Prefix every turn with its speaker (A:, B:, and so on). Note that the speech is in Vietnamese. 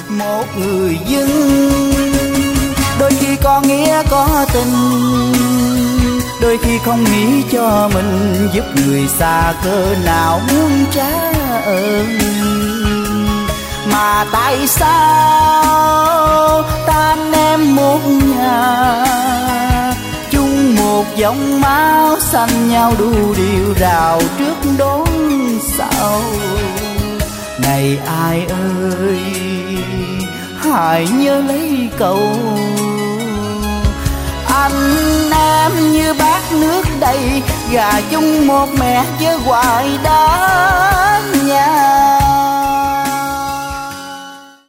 A: một người dân. Đôi khi có nghĩa có tình, đôi khi không nghĩ cho mình, giúp người xa cơ nào muốn trả ơn. Mà tại sao ta anh em một nhà, chung một dòng máu xanh nhau đu điều rào trước đón sau. Này ai ơi hãy nhớ lấy câu, anh em như bát nước đầy, gà chung một mẹ chớ hoài đá nhà.